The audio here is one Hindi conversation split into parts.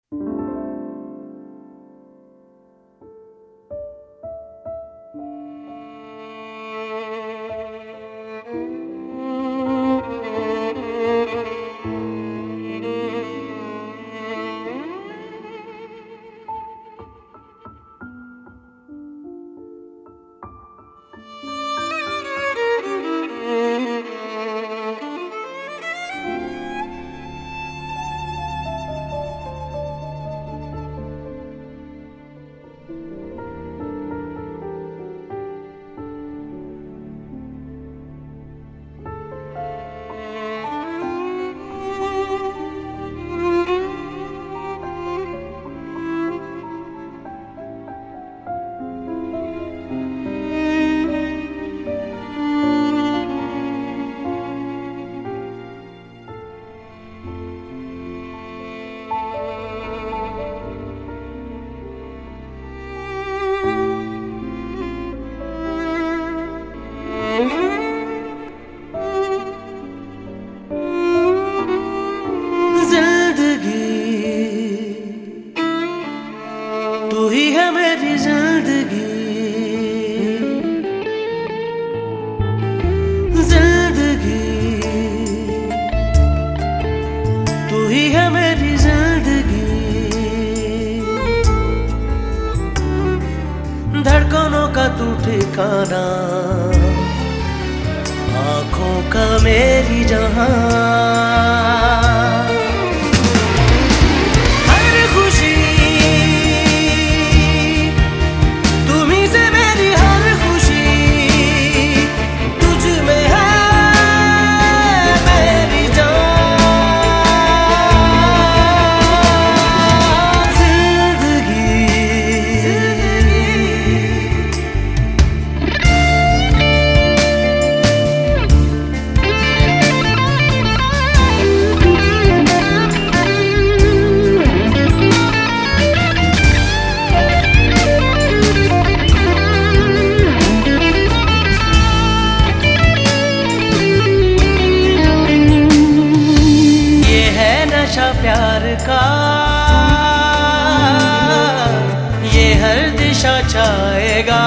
तू ही है मेरी जिंदगी, जिंदगी तू ही है मेरी जिंदगी। धड़कनों का तू ठिकाना, आँखों का मेरी जहां, प्यार का ये हर दिशा छाएगा,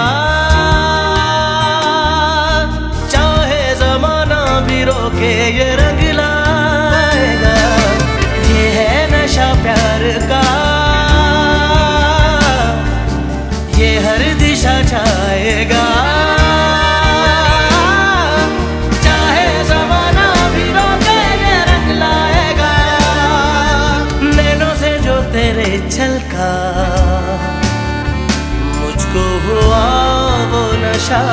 चाहे जमाना भी रोके ये रंग लाएगा। ये है नशा प्यार का, ये हर दिशा छाएगा, छलका मुझको हुआ वो नशा।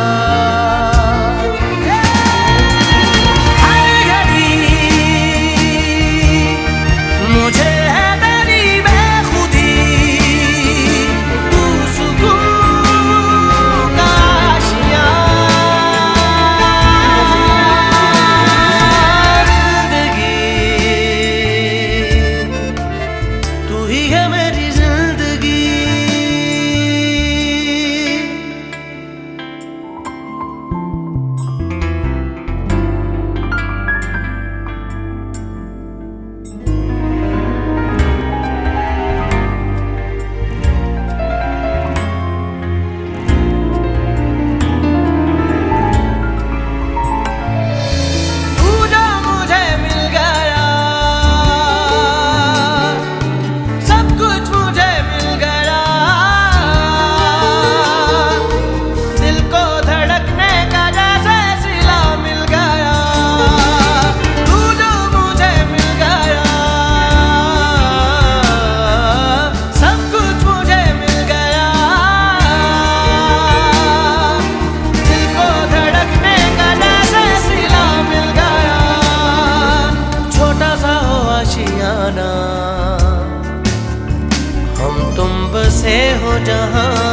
हम तुम बसे हो जहां,